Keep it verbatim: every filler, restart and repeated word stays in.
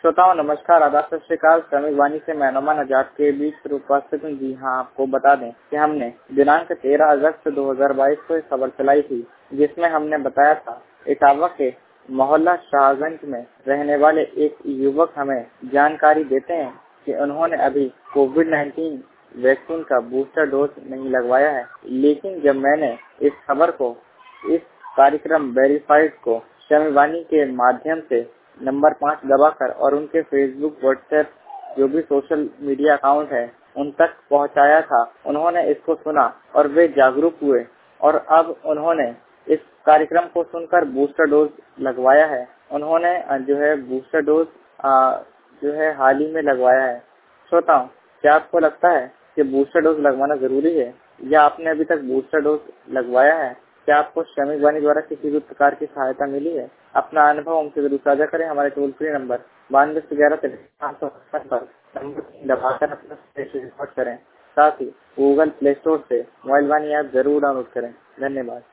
श्रोताओं नमस्कार, आदाब, सत श्री अकाल। श्रमिक वाणी से मैं अनुमान आजाद के बीच पर उपस्थित हूँ। जी हाँ, आपको बता दें कि हमने दिनांक तेरह अगस्त दो हज़ार बाईस को एक खबर चलाई थी, जिसमें हमने बताया था इटावा के मोहल्ला शाहगंज में रहने वाले एक युवक हमें जानकारी देते हैं कि उन्होंने अभी कोविड नाइन्टीन वैक्सीन का बूस्टर डोज नहीं लगवाया है। लेकिन जब मैंने इस खबर को, इस कार्यक्रम वेरीफाइड को श्रमिक वाणी के माध्यम से नंबर पाँच दबाकर और उनके फेसबुक, व्हाट्सएप जो भी सोशल मीडिया अकाउंट है उन तक पहुंचाया था, उन्होंने इसको सुना और वे जागरूक हुए और अब उन्होंने इस कार्यक्रम को सुनकर बूस्टर डोज लगवाया है। उन्होंने जो है बूस्टर डोज जो है हाल ही में लगवाया है। श्रोताओं, क्या आपको लगता है कि बूस्टर डोज लगवाना जरूरी है या आपने अभी तक बूस्टर डोज लगवाया है? क्या आपको श्रमिक वाणी द्वारा किसी भी प्रकार की सहायता मिली है? अपना अनुभव हमसे जरूर साझा करें। हमारे टोल फ्री नंबर बानवे से ग्यारह पाँच सौ पचपन पर नंबर दबाकर अपना रिपोर्ट करें। साथ ही गूगल प्ले स्टोर से मोबाइल वाणी ऐप जरूर डाउनलोड करें। धन्यवाद।